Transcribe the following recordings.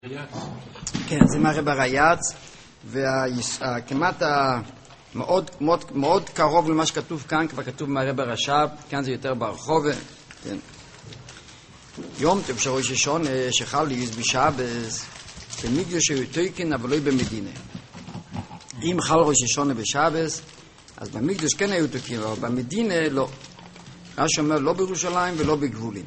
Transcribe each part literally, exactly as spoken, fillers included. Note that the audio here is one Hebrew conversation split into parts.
כן, זה מראה ברייץ, וכמעט מאוד, מאוד, מאוד קרוב למה שכתוב כאן, כבר כתוב מראה ברש"ב, כאן זה יותר ברחוב. כן. יום טוב של ראש השונה שחל ליוס בשבס, במקדש היותויקין, אבל לא במדינה. אם חל ראש השונה בשבס, אז במקדש כן היו תוקים, אבל במדינה לא. רש"י אומר לא בירושלים ולא בגבולים.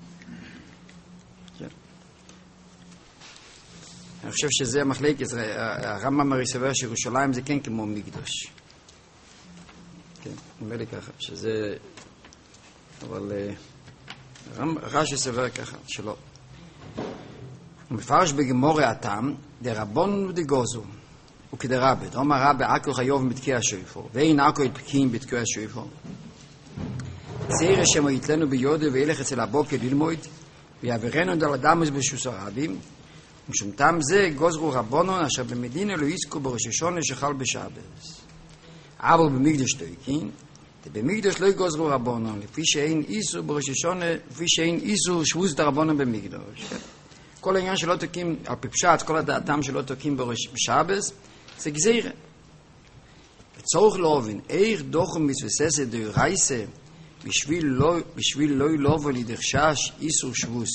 אני חושב שזה המחלקת, הרמב"ם הרי סובר שירושלים זה כן כמו מקדש. כן, אומר לי ככה, שזה... אבל רש"י סובר ככה, שלא. הוא מפרש בגמורה הטעם, דרבון ודגוזו, וכדרבה, דרום הרבה עכו חיוב בתקיע שויפו, ואין עכו יתפקים בתקיע שויפו. צעיר השם יתלנו ביודו וילך אצל הבוקר ללמוד, ויעברנו דל אדמוס בשוס הרבים, ומשום טעם זה גוזרו רבונון אשר במדינה לא עסקו בראש השונה שחל בשבס. אבל במקדש תויקין, במקדש לא גוזרו רבונון, לפי שאין איסור בראש השונה, לפי שאין איסור שבוז את הרבונון במקדש. כל העניין שלא תוקים, על פפשט, כל הדעתם שלא תוקים בראש בשבס, זה גזירה. וצורך להבין, איך דוחו מסבססת דו רייסה, בשביל לא, בשביל לא ילובו לדרשש איסור שבוז.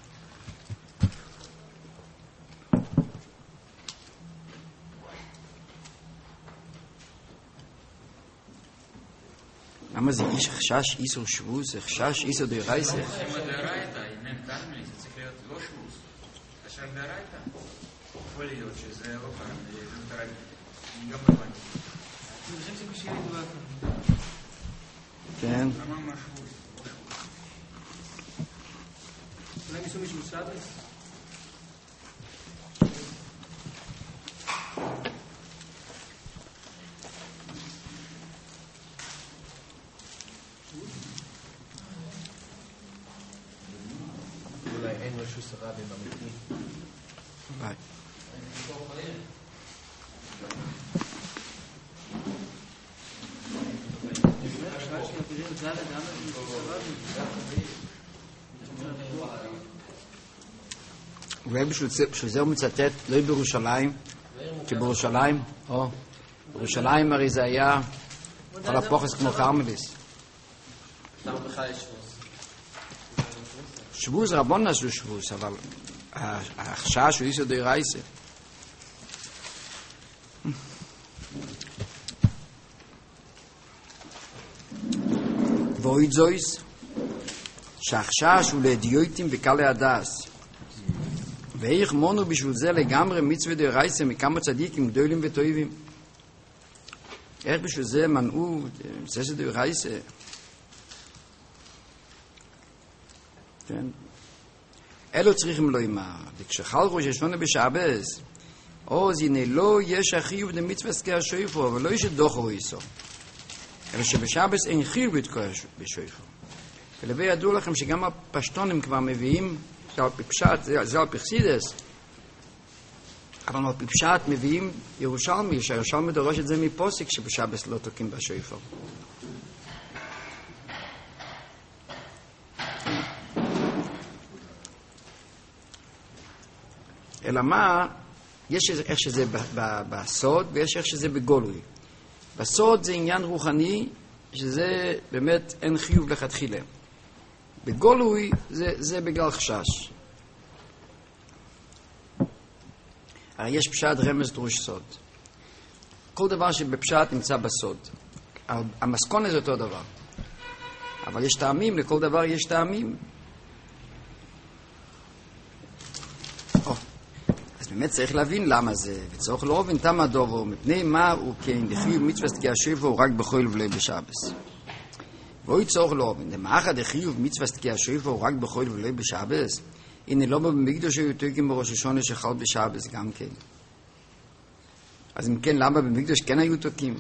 למה זה איש חשש איסור שבוז? זה חשש איסור דרייסה? אם הדרייתא, אם אין תלמי, זה צריך להיות לא שבוז. חשש דרייתא. יכול להיות שזה לא כאן, זה דרייתא. אני גם בבנתי. אני חושב שבשביל לדבר כאן. כן. למה מה שבוז? אולי מישהו מישהו שבס? אולי אין משהו שרה בממיתי. ביי. אולי בשביל זה הוא מצטט לא בירושלים, כי בירושלים, או, בירושלים הרי זה היה כל הפוחס כמו קרמליס. למה בכלל יש שבוס? שבוס רבון נעשו שבוס, אבל החשש הוא איסור דרייסה. ואויד זויס, שהחשש הוא לאדיוטים בקלי הדס. ואיך מונו בשביל זה לגמרי מצווה דרייסה מכמה צדיקים גדולים וטובים. איך בשביל זה מנעו מצווה דרייסה? כן. אלו צריכים לא אמר, וכשחל ראש השונה בשבס, אז הנה לא יש החיוב למצווה סקי השויפו, אבל לא יש דוחו איסו. אלא שבשבס אין חיוב לתקוע בשויפו. ולבי ידעו לכם שגם הפשטונים כבר מביאים, זה על פפשט, זה על פרסידס, אבל על פפשט מביאים ירושלמי, שהירושלמי דורש את זה מפוסק שבשבס לא תוקים בשויפו. אלא מה, יש איך שזה בסוד ויש איך שזה בגולוי. בסוד זה עניין רוחני, שזה באמת אין חיוב לכתחילה. בגולוי זה, זה בגלל חשש. הרי יש פשט רמז דרוש סוד. כל דבר שבפשט נמצא בסוד. המסכונה זה אותו דבר. אבל יש טעמים, לכל דבר יש טעמים. באמת צריך להבין למה זה, וצריך לא להבין תמה דובו, מפני מה הוא כן, דחיוב מצווה סתקיע שויפו רק בכל ולא בשבס. ואוי צורך לא להבין, למאחד דחיוב מצווה סתקיע שויפו רק בכל ולא בשבס, הנה לא במקדש היו תוקים בראש השונה שחל בשבס גם כן. אז אם כן, למה במקדש כן היו תוקים?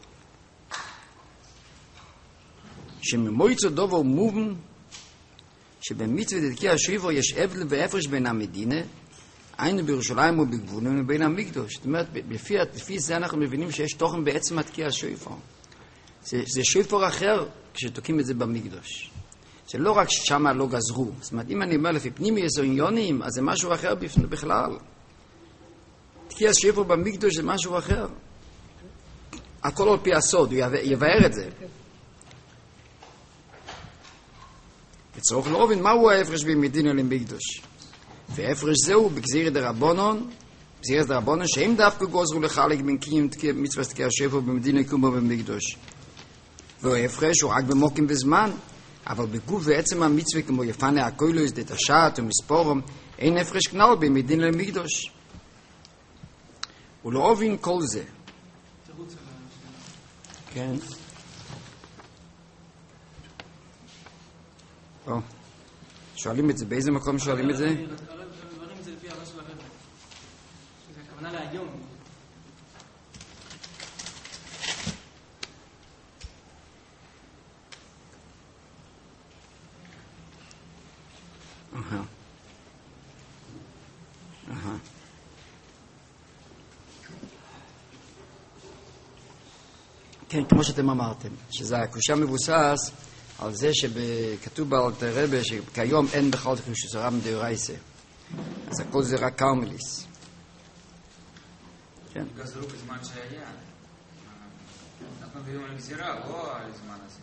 שממויצו דובו מובן, שבמצווה דתקיע שויפו יש הבדל והפרש בין המדינה, היינו בירושלים ובגבולים ובין המקדש. זאת אומרת, לפי, לפי זה אנחנו מבינים שיש תוכן בעצם התקיע השויפור. זה, זה שויפור אחר כשתוקים את זה במקדש. זה לא רק שמה לא גזרו. זאת אומרת, אם אני אומר לפי פנימי איזו עניונים, אז זה משהו אחר בכלל. תקיע שפר במקדוש זה משהו אחר. הכל על פי הסוד, הוא יבאר את זה. וצריך להבין מהו ההפרש בין מדינה למקדוש. וההפרש זהו בגזירת דרבנן, גזירת דרבנן שהם דווקא גוזרו לחלק בין קיים מצוות תקיע שפר במדינה כמו במקדוש. וההפרש הוא רק במוקים בזמן, אבל בגוף ועצם המצווה כמו יפנה הקוילוס, דתשת ומספורם, אין הפרש כנל בין מדינה למקדוש. ולא הבין כל זה. כן. או, שואלים את זה, באיזה מקום שואלים את זה? דברים את זה לפי הרב של הרב. שזה הכוונה להיום. אהה. אהה. כן, כמו שאתם אמרתם, שזה הקושה מבוסס על זה שכתוב באלתר רבי שכיום אין בכלל קדושת רב מדאורייתא. אז הכל זה רק קרמליס. כן. גזרו בזמן שהיה. אנחנו מדברים על גזירה, לא על זמן הזה.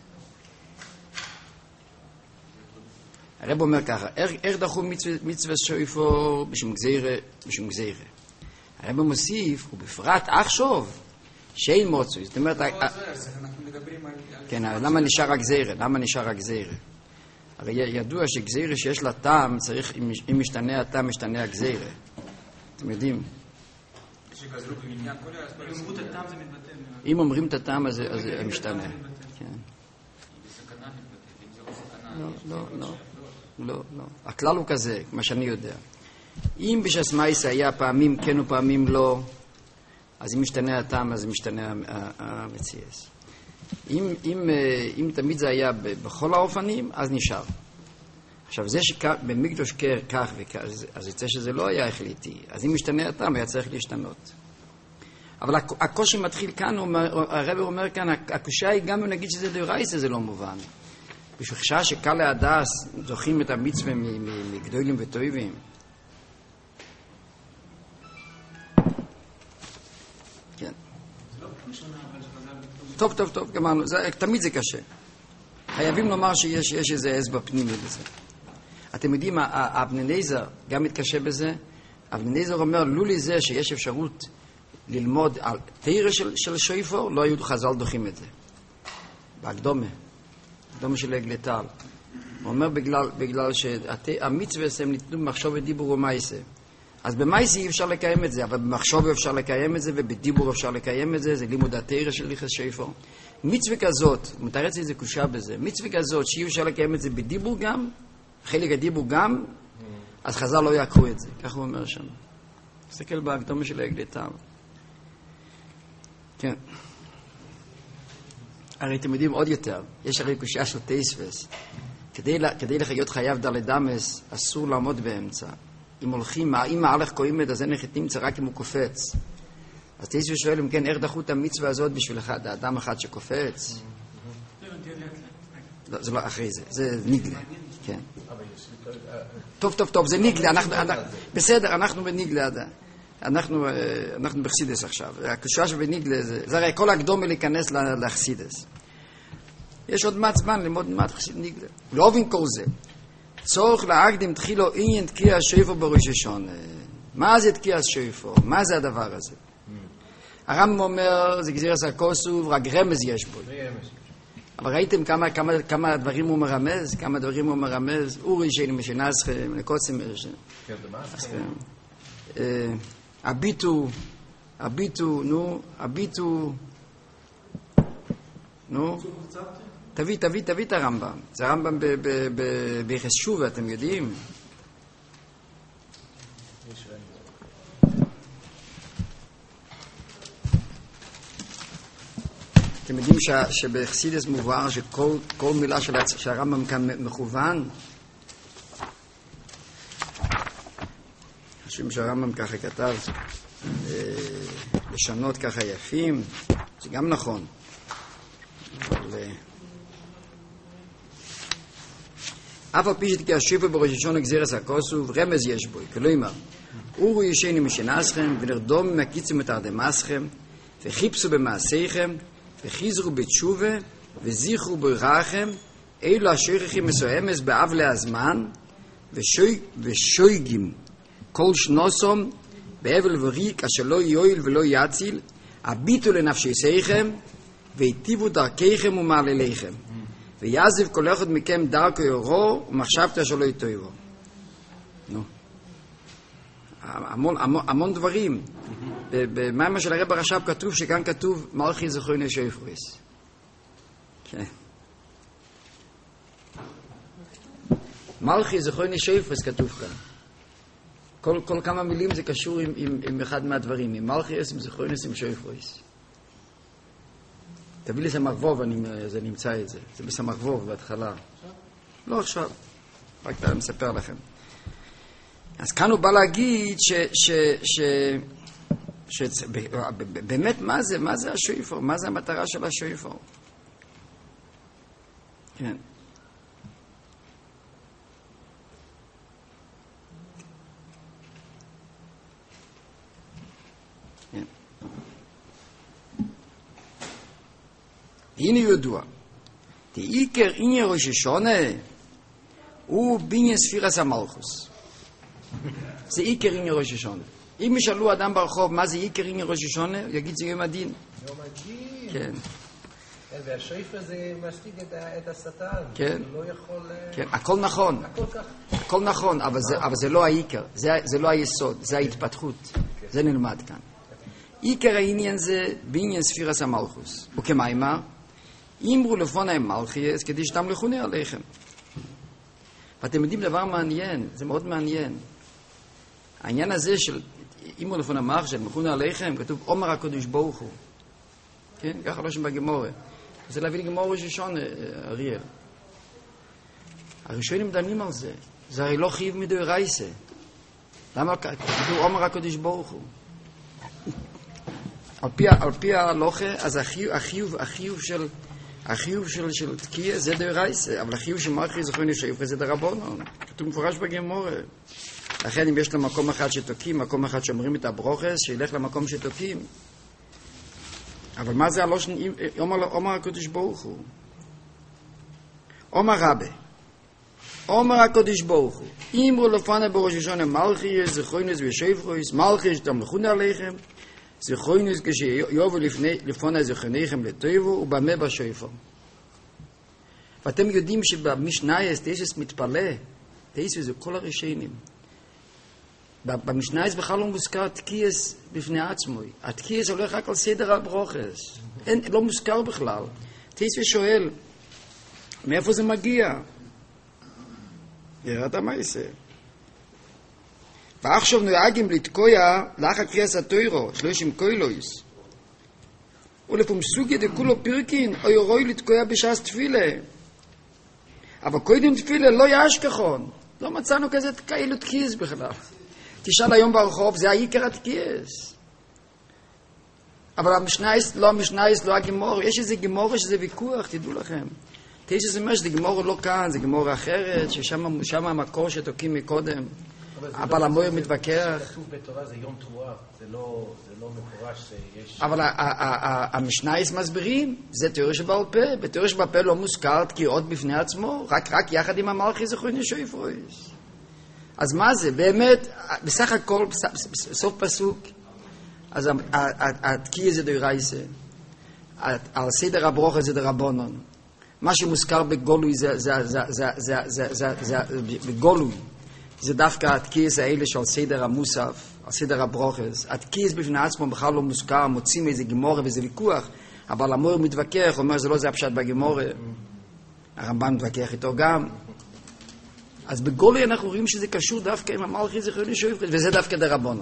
הרב אומר ככה, איך דחו מצווה שויפור בשום גזירה, בשום גזירה. הרב מוסיף, ובפרט עכשיו, שאין מוצאי. זאת אומרת, אנחנו מדברים על... כן, למה נשאר הגזירה? למה נשאר הגזירה? הרי ידוע שגזירה שיש לה טעם, צריך, אם משתנה הטעם, משתנה הגזירה. אתם יודעים? שגזרו במניין כל ה... אם אומרו את הטעם זה מתבטל. אם אומרים את הטעם, אז זה משתנה. כן. בסכנה מתבטל, אם זה לא סכנה... לא, לא, לא. לא, לא. הכלל הוא כזה, מה שאני יודע. אם בשעס מייסה היה פעמים כן ופעמים לא, אז אם משתנה הטעם, אז משתנה המציאס. אם, אם, אם תמיד זה היה בכל האופנים, אז נשאר. עכשיו, זה שבמקדוש כך וכך, אז יצא שזה לא היה החליטי. אז אם משתנה הטעם, היה צריך להשתנות. אבל הקושי מתחיל כאן, הרב אומר כאן, הקושי היא גם אם נגיד שזה דאורייתא, זה לא מובן. בשביל שקל להדס זוכים את המצווה מגדולים וטובים. כן. טוב, טוב, טוב, גמרנו. תמיד זה קשה. חייבים לומר שיש יש איזה אצבע פנימי בזה. אתם יודעים, אבנניזר גם מתקשה בזה. אבנניזר אומר, לולי זה שיש אפשרות ללמוד על תירה של, של שויפור, לא היו חז"ל דוחים את זה. בהקדומה. הקדומה של הגלטל. הוא אומר בגלל, בגלל שהמצווה הם ניתנו במחשוב ודיבור ומייסה. אז במייסה אי אפשר לקיים את זה, אבל במחשוב אפשר לקיים את זה, ובדיבור אפשר לקיים את זה, זה לימוד התירה של ליחס שויפור. מצווה כזאת, מתרץ לי זה קושה בזה, מצווה כזאת שאי אפשר לקיים את זה בדיבור גם, חלק הדיבור גם, אז חז"ל לא יקרו את זה. כך הוא אומר שם. תסתכל בהקדומה של הגלטל. כן. הרי אתם יודעים עוד יותר, יש הרי קושייה של תייסבס. כדי, כדי לחיות חייב דלת אמס, אסור לעמוד באמצע. אם הולכים, אם ההלך קוימד, אז אין איך תמצא רק אם הוא קופץ. אז תייסבס שואל, אם כן, איך דחו את המצווה הזאת בשביל אחד, האדם אחד שקופץ? לא, זה לא אחרי זה, זה ניגלה. כן. טוב, טוב, טוב, זה ניגלה. אנחנו, בסדר, אנחנו בניגלה עדיין. אנחנו, אנחנו בחסידס עכשיו. הקושייה שבניגלה זה, זה הרי כל הקדומה להיכנס לחסידס. יש עוד מעט זמן ללמוד מעט חסיד ניגלה. לא הבין כל זה. צורך להקדים תחילו עניין תקיע שויפור בראש השונה. מה זה תקיע שויפור? מה זה הדבר הזה? הרמב"ם אומר, זה גזירת הכוסוב, רק רמז יש בו. אבל ראיתם כמה, כמה, כמה דברים הוא מרמז? כמה דברים הוא מרמז? אורי שאין משנסכם, לקוצם. הביטו, הביטו, נו, הביטו, נו, תביא, תביא, תביא את הרמב"ם. זה הרמב"ם ביחס שובה, אתם יודעים? אתם יודעים שבחסידס מובהר שכל מילה של הרמב"ם כאן מכוון? חושבים שהרמב"ם ככה כתב לשונות ככה יפים, זה גם נכון. אבל אף על פי שתקיע שויפור בראש השונה גזירת הכוסוב, רמז יש בו, כלומר, אורו ישני משנסכם, ונרדום מהקיצו מתרדמסכם, וחיפשו במעשיכם, וחיזרו בתשובה, וזיכרו ברכם, אלו השייכים מסוימס באבלי הזמן, ושוי, ושויגים כל שנוסום, באבל וריק, אשר לא יועיל ולא יציל, הביטו לנפשיכם, והיטיבו דרכיכם ומעלליכם. ויעזב כל אחד מכם דרכו יורו, ומחשבתו אשר לא יטוירו. נו. המון, המון, המון דברים. במה של הרב הרש"ב כתוב, שכאן כתוב, מלכי זכרוני שופריס. כן. מלכי זכרוני שופריס כתוב כאן. כל, כל כמה מילים זה קשור עם, עם, עם אחד מהדברים. עם מלכי עם זכרוני עם שופריס. תביא לי סמ"ך אני זה נמצא את זה. זה בסמ"ך בהתחלה. לא עכשיו. רק אתה מספר לכם. אז כאן הוא בא להגיד ש... ש, ש, ש, ש באמת מה זה? מה זה השופר? מה זה המטרה של השופר? כן. כן. הנה ידוע. תעיקר עניין ראש השונה הוא בניין ספירס המלכוס. זה עיקר עניין ראש השונה. אם ישאלו אדם ברחוב מה זה עיקר עניין ראש השונה, הוא יגיד זה יום הדין. יום הדין. כן. והשופר זה מסתיג את השטן. כן. הוא לא יכול... כן, הכל נכון. הכל כך. הכל נכון, אבל זה, אבל זה לא העיקר. זה, זה לא היסוד, זה ההתפתחות. זה נלמד כאן. עיקר העניין זה בעניין ספירס המלכוס. וכמיימר, אמרו לפונם מלכיאס כדי שתמלכוני עליכם. ואתם יודעים דבר מעניין, זה מאוד מעניין. העניין הזה של אמרו לפונם מלכיאס שתמלכוני עליכם, כתוב אומר הקדוש ברוך הוא. כן? ככה לא שם בגמורה. זה להביא לגמורה ראש השון, אריאל. הראשונים דנים על זה. זה הרי לא חייב מדאורייתא. למה כתוב אומר הקדוש ברוך הוא? על פי, על פי ההלכה, אז החיוב, החיוב, החיוב של, החיוב של, של תקיעה זה דאורייתא, אבל החיוב של מלכי זכרוני שופריס זה דרבנן. כתוב מפורש בגמורה. לכן אם יש לו מקום אחד שתוקים, מקום אחד שאומרים את הברוכס, שילך למקום שתוקים. אבל מה זה הלושן, אומר הקדוש ברוך הוא? אומר רבי, אומר הקדוש ברוך הוא, אמרו לפני בראש השונה מלכי זכרוני ושופריס, מלכי שתמלכוני עליכם, זכרוני כשיובו לפני זכרוניכם לטובו ובמה בשופר. ואתם יודעים שבמשנייס תייסס מתפלא, תייסס זה כל הראשונים. במשנייס בכלל לא מוזכר תקייס בפני עצמו. התקייס הולך רק על סדר הברוכס. אין, לא מוזכר בכלל. תייסס שואל, מאיפה זה מגיע? יראת המייסה. ועכשיו נוהגים לתקוע לאחר קריאת התורה, שלושים קוילויס. ולפעמים סוגיה דכולו פרקין, או יורוי לתקוע בשעת תפילה. אבל קודם תפילה לא ישכחון. לא מצאנו כזה כאלו תקייס בכלל. תשאל היום ברחוב, זה העיקר התקייס. אבל המשנייס, לא המשנייס, לא הגמור. יש איזה גמור, יש איזה ויכוח, תדעו לכם. תשע זה אומר שזה גמור לא כאן, זה גמור אחרת, ששם המקור שתוקים מקודם. אבל המויר מתווכח. כתוב בתורה זה יום תרועה, זה לא מפורש שיש... אבל המשנייס מסבירים, זה תיאוריה שבעל פה. בתיאוריה שבעל פה לא מוזכר תקיעות בפני עצמו, רק יחד עם המלכי זכרוני שופריס. אז מה זה? באמת, בסך הכל, בסוף פסוק, אז התקיעה זה דאורייתא, על סדר הברוכה זה דרבנן. מה שמוזכר בגולוי זה בגולוי. זה דווקא התקיעס האלה שעל סדר המוסף, על סדר הברוכס. התקיעס בפני עצמו בכלל לא מוזכר, מוצאים איזה גמורה וזה ויכוח, אבל המורה מתווכח, אומר זה לא זה הפשט בגמורה. הרמב"ם מתווכח איתו גם. אז בגולוי אנחנו רואים שזה קשור דווקא עם המלכי זכרוני שופריס, וזה דווקא דרבנן.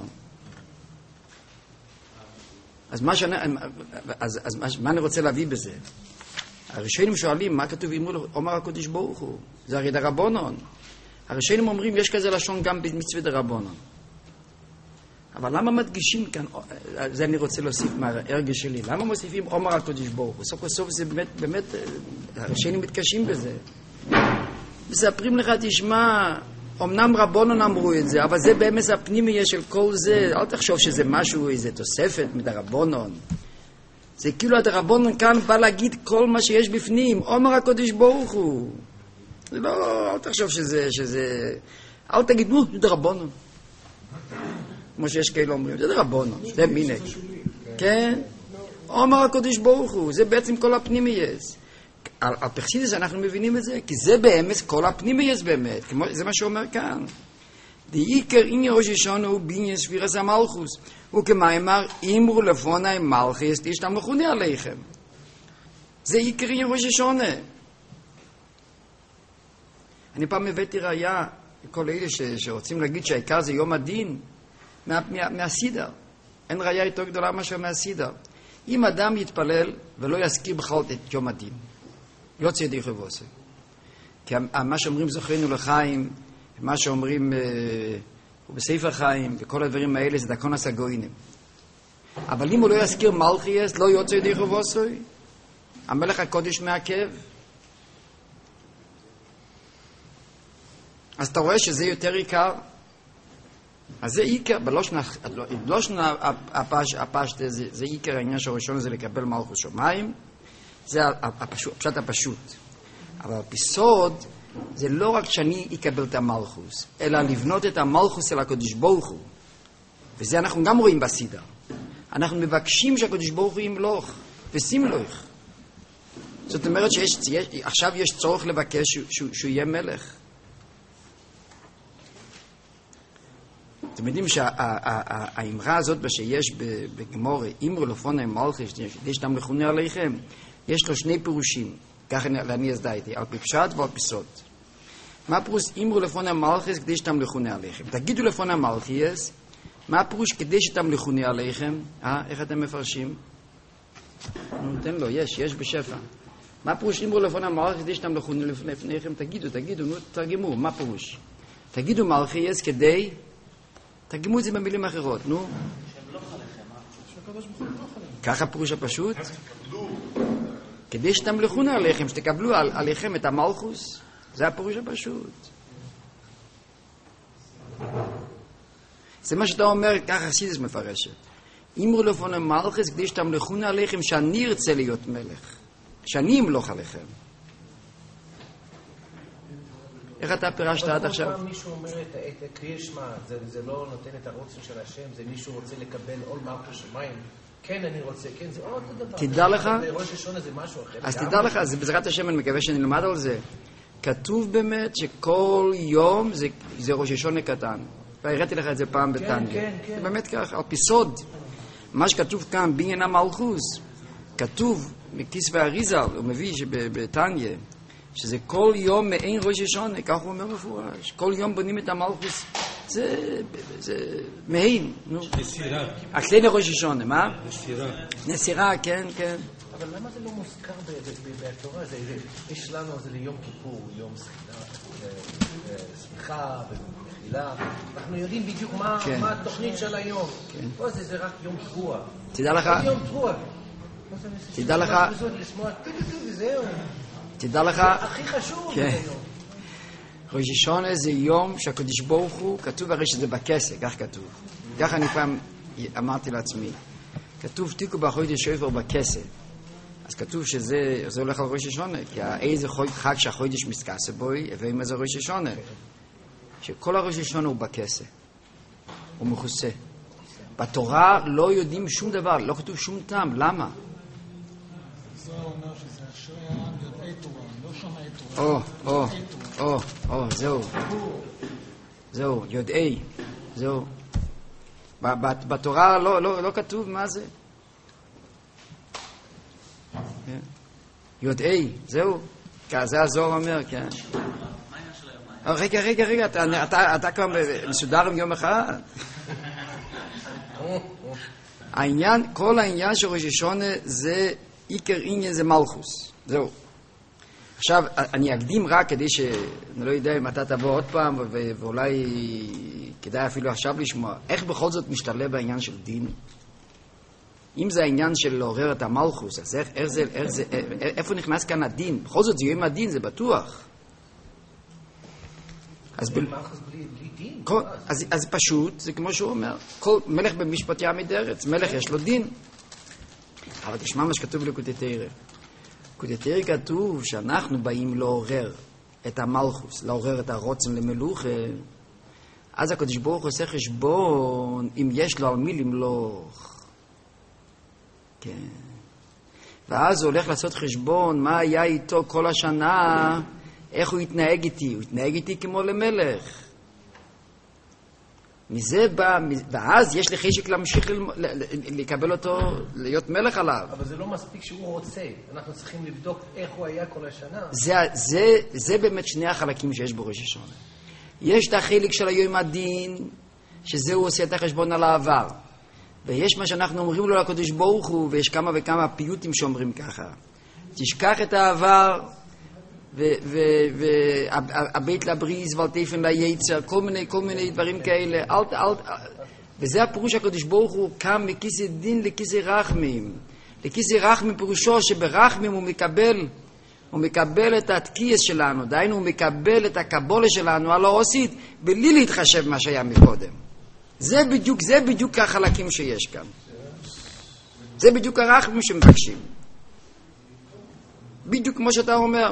אז מה שאני, אז, אז מה, מה אני רוצה להביא בזה? הראשונים שואלים, מה כתוב אומר הקדוש ברוך הוא? זה הרי דרבנן. הראשונים אומרים, יש כזה לשון גם במצוות דרבנן. אבל למה מדגישים כאן, זה אני רוצה להוסיף מההרגש שלי, למה מוסיפים אומר הקדוש ברוך הוא? סוף בסוף זה באמת, באמת, הראשונים מתקשים בזה. מספרים לך, תשמע, אמנם רבונון אמרו את זה, אבל זה באמת הפנימי של כל זה. אל תחשוב שזה משהו, איזה תוספת מדרבונון. זה כאילו הדרבונון כאן בא להגיד כל מה שיש בפנים. אומר הקדוש ברוך הוא. זה לא, אל תחשוב שזה, שזה... אל תגיד, נו, זה דרבונון. כמו שיש כאלה אומרים, זה דרבונון, זה מינק. כן? אומר הקדוש ברוך הוא, זה בעצם כל הפנימי יש. על, על פרסידס אנחנו מבינים את זה, כי זה באמת כל הפנימי יש באמת. כמו, זה מה שאומר כאן. דעיקר עניין ראש השונה הוא בעניין ספירס המלכוס. וכמאמר, אמרו לפוני מלכוס, תשתמכוני עליכם. זה עיקר עניין ראש השונה. אני פעם הבאתי ראיה, כל אלה ש, שרוצים להגיד שהעיקר זה יום הדין, מה, מה, מהסידר. אין ראיה יותר גדולה משהו מהסידר. אם אדם יתפלל ולא יזכיר בכלל את יום הדין, יוצא ידי חבוסה. כי מה שאומרים זוכרנו לחיים, מה שאומרים אה, בספר חיים, וכל הדברים האלה זה דקון הסגוינים. אבל אם הוא לא יזכיר מלכיאס, לא יוצא ידי חבוסה, המלך הקודש מעכב. אז אתה רואה שזה יותר עיקר. אז זה עיקר, בלושן הפשט, זה עיקר העניין שהראשון זה לקבל מלכות שמיים, זה הפשט הפשוט. אבל בסוד, זה לא רק שאני אקבל את המלכוס, אלא לבנות את המלכוס אל הקדוש ברוך הוא. וזה אנחנו גם רואים בסידר. אנחנו מבקשים שהקדוש ברוך הוא ימלוך, ושימלוך. זאת אומרת שעכשיו יש צורך לבקש שהוא, שהוא יהיה מלך. אתם יודעים שהאמרה הזאת שיש בגמור, אמרו לפוני מלכוס, יש דם לכונה עליכם, יש לו שני פירושים, ככה אני אסדייתי, על פשט ועל פסוד. מה פירוש אמרו לפוני מלכוס כדי שתם לכונה עליכם? תגידו לפוני מלכוס, מה פירוש כדי שתם לכונה עליכם? אה, איך אתם מפרשים? נו, תן לו, יש, יש בשפע. מה פירוש אמרו לפוני מלכוס כדי שתם לכונה לפניכם? תגידו, תגידו, נו, תרגמו, מה פירוש? תגידו מלכוס כדי... תרגמו את זה במילים אחרות, נו. ככה פירוש הפשוט? כדי שתמלכו עליכם, שתקבלו עליכם את המלכוס, זה הפירוש הפשוט. זה מה שאתה אומר, ככה חסידות מפרשת. אמרו לפוני מלכוס כדי שתמלכו עליכם, שאני ארצה להיות מלך, שאני אמלוך עליכם. איך אתה פירשת עד עכשיו? אבל מישהו אומר את קריאת שמע, זה לא נותן את הרוצן של השם, זה מישהו רוצה לקבל עול מלכות שמיים. כן, אני רוצה, כן, זה עוד דבר. תדע לך, ראש השונה זה משהו אחר. אז תדע לך, אז בעזרת השם אני מקווה שנלמד על זה. כתוב באמת שכל יום זה ראש השונה קטן. והראיתי לך את זה פעם בטניה. זה באמת ככה, על פי סוד. מה שכתוב כאן, בעניין המלכוס, כתוב מכיס והאריזל, הוא מביא שבטניה, שזה כל יום מעין ראש השונה, כך הוא אומר מפורש. כל יום בונים את המלכוס, זה, זה מעין, נו. נסירה. הקטנה ראש השונה, מה? נסירה. נסירה, כן, כן. אבל למה זה לא מוזכר בתורה? יש לנו, זה ליום כיפור, יום שמחה ומחילה. אנחנו יודעים בדיוק מה התוכנית של היום. פה זה רק יום תבוע. תדע לך... יום תבוע. תדע לך... תדע לך... הכי חשוב. כן. ראש השונה זה יום שהקדוש ברוך הוא, כתוב הרי שזה בכסה, כך כתוב. כך אני פעם אמרתי לעצמי. כתוב תיקו בחודש שופר בכסה. אז כתוב שזה זה הולך על ראש השונה, כי איזה חג שהחודש מסכסה בוי, ואם זה ראש השונה. שכל הראש השונה הוא בכסה. הוא מכוסה. בתורה לא יודעים שום דבר, לא כתוב שום טעם. למה? זה אומר שזה אשרי העם יודעי תורה, לא שומעי תורה. או, או, או, או, זהו. זהו, יודעי. זהו. בתורה לא, לא, לא כתוב מה זה. יודעי, זהו. זה הזוהר אומר, כן. רגע, רגע, רגע, אתה, אתה, אתה כבר מסודר עם יום אחד? העניין, כל העניין של ראש השונה זה עיקר עניין, זה מלכוס. זהו. עכשיו, אני אקדים רק כדי שאני לא יודע אם אתה תבוא עוד פעם, ואולי כדאי אפילו עכשיו לשמוע, איך בכל זאת משתלב בעניין של דין? אם זה העניין של לעורר את המלכוס, אז איך, איך זה, איך זה, איפה נכנס כאן הדין? בכל זאת זה יום הדין, זה בטוח. אז ב... מלכוס בלי דין. כל, אז, אז פשוט, זה כמו שהוא אומר, כל מלך במשפט יעמיד ארץ, מלך יש לו דין. אבל תשמע מה שכתוב בליקוטי תורה. בליקוטי תורה כתוב שאנחנו באים לעורר את המלכוס, לעורר את הרוצן למלוכה, אז הקדוש ברוך הוא עושה חשבון אם יש לו על מי למלוך. כן. ואז הוא הולך לעשות חשבון מה היה איתו כל השנה, איך הוא התנהג איתי. הוא התנהג איתי כמו למלך. מזה בא, ואז יש לי חשק להמשיך לקבל אותו, להיות מלך עליו. אבל זה לא מספיק שהוא רוצה. אנחנו צריכים לבדוק איך הוא היה כל השנה. זה, זה, זה באמת שני החלקים שיש בראש השונה. יש את החלק של היום הדין, שזה הוא עושה את החשבון על העבר. ויש מה שאנחנו אומרים לו לקדוש ברוך הוא, ויש כמה וכמה פיוטים שאומרים ככה. תשכח את העבר, והבית לבריז והלטפן ליצר, כל מיני, כל מיני דברים כאלה. אל, אל, וזה הפירוש הקדוש ברוך הוא קם מכיסא דין לכיסא רחמים. לכיסא רחמים פירושו שברחמים הוא מקבל, הוא מקבל את התקיעס שלנו, דהיינו הוא מקבל את הקבולה שלנו על האוסית, בלי להתחשב מה שהיה מקודם. זה בדיוק, זה בדיוק החלקים שיש כאן. זה בדיוק הרחמים שמבקשים. בדיוק כמו שאתה אומר.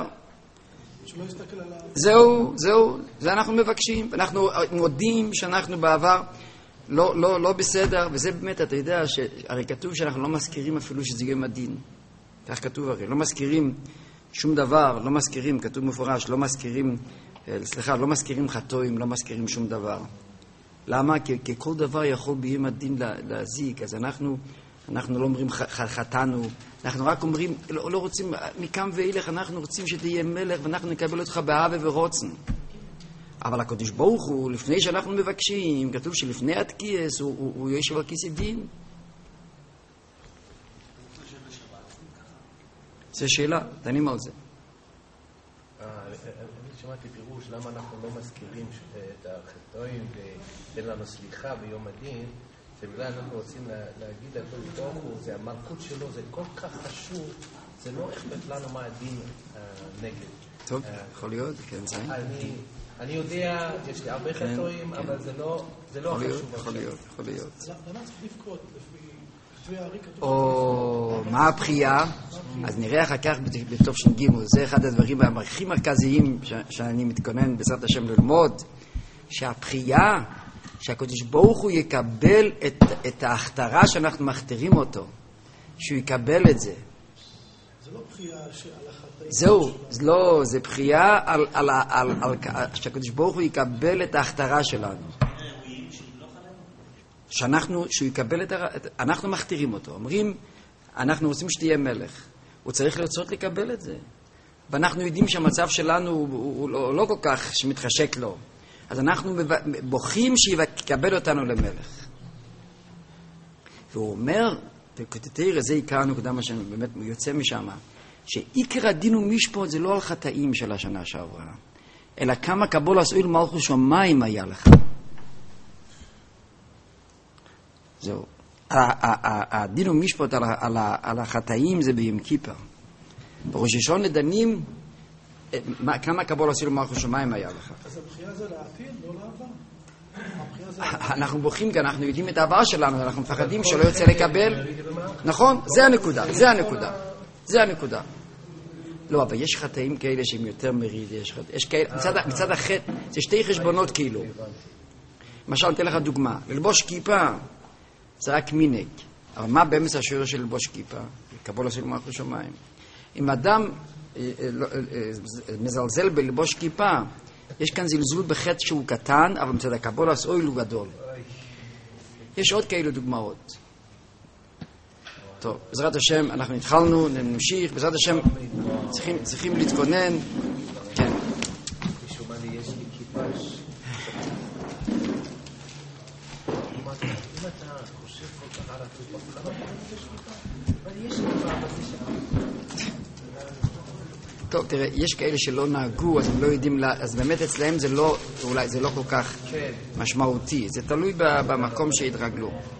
זהו, זהו, זה אנחנו מבקשים. אנחנו מודים שאנחנו בעבר לא, לא, לא בסדר, וזה באמת, אתה יודע, הרי כתוב שאנחנו לא מזכירים אפילו שזה יום הדין. כך כתוב הרי, לא מזכירים שום דבר, לא מזכירים, כתוב מפורש, לא מזכירים, סליחה, לא מזכירים חטאים, לא מזכירים שום דבר. למה? כי, כי כל דבר יכול ביום הדין להזיק, אז אנחנו, אנחנו לא אומרים חטאנו, אנחנו רק אומרים, לא, לא רוצים, מכאן ואילך, אנחנו רוצים שתהיה מלך, ואנחנו נקבל אותך באהבה ורוצן. אבל הקדוש ברוך הוא, לפני שאנחנו מבקשים, כתוב שלפני התקיעס, הוא, הוא, הוא יושב על כיסא דין. זו שאלה, דנים על זה. אני שמעתי פירוש למה אנחנו לא מזכירים את החטאים ואין לנו סליחה ביום הדין, זה בגלל אנחנו רוצים להגיד לקדוש ברוך הוא, זה המלכות שלו, זה כל כך חשוב, זה לא אכפת לנו מה הדין נגד. טוב, יכול להיות, כן, זה. אני יודע, יש לי הרבה חטאים, אבל זה לא חשוב. יכול להיות, יכול להיות. למה צריך לבכות? או מה הבחייה? אז נראה אחר כך בטוב ש"ג. זה אחד הדברים הכי מרכזיים שאני מתכונן בעזרת השם ללמוד, שהבחייה, שהקדוש ברוך הוא יקבל את, את ההכתרה שאנחנו מכתרים אותו, שהוא יקבל את זה. זה לא בחייה על החטאים. זהו, לא, זה בחייה על, על, על, על, על, שהקדוש ברוך הוא יקבל את ההכתרה שלנו. שאנחנו, שהוא יקבל את, את, אנחנו מכתירים אותו. אומרים, אנחנו רוצים שתהיה מלך. הוא צריך לרצות לקבל את זה. ואנחנו יודעים שהמצב שלנו הוא, הוא, הוא לא, לא כל כך שמתחשק לו. אז אנחנו בוכים שיקבל אותנו למלך. והוא אומר, תראה, זה עיקר הנקודה מה שבאמת יוצא משם, שעיקר הדין ומשפט זה לא על חטאים של השנה שעברה, אלא כמה קבול עשוי מלכות שמיים היה לך. זהו. הדין ומשפט על החטאים זה ביום כיפר. בראש השונה דנים כמה קבול עשוי מלכות שמיים היה לך. אז הבחייה זה לעתיד, לא לעבר? אנחנו בוכים כי אנחנו יודעים את העבר שלנו, אנחנו מפחדים שלא יוצא לקבל. נכון? זה הנקודה, זה הנקודה. זה הנקודה. לא, אבל יש חטאים כאלה שהם יותר מריד, יש כאלה, מצד החטא, זה שתי חשבונות כאילו. למשל, נתן לך דוגמה, ללבוש כיפה זה רק מינק, אבל מה באמצע השורש של ללבוש כיפה? קבול עשוי מלכות שמיים. אם אדם מזלזל בלבוש כיפה, יש כאן זלזול בחטא שהוא קטן, אבל מצד הקבול עשוי הוא גדול. יש עוד כאלו דוגמאות. טוב, בעזרת השם, אנחנו התחלנו, נמשיך, בעזרת השם, צריכים, צריכים להתכונן. כן. מישהו מה לי, יש לי כיפה. אם אתה חושב כל כך על הכיפה, למה יש כיפה? אבל יש כיפה, אבל זה שעה. טוב, תראה, יש כאלה שלא נהגו, אז הם לא יודעים, לה, אז באמת אצלהם זה לא, אולי זה לא כל כך משמעותי. זה תלוי במקום שהתרגלו.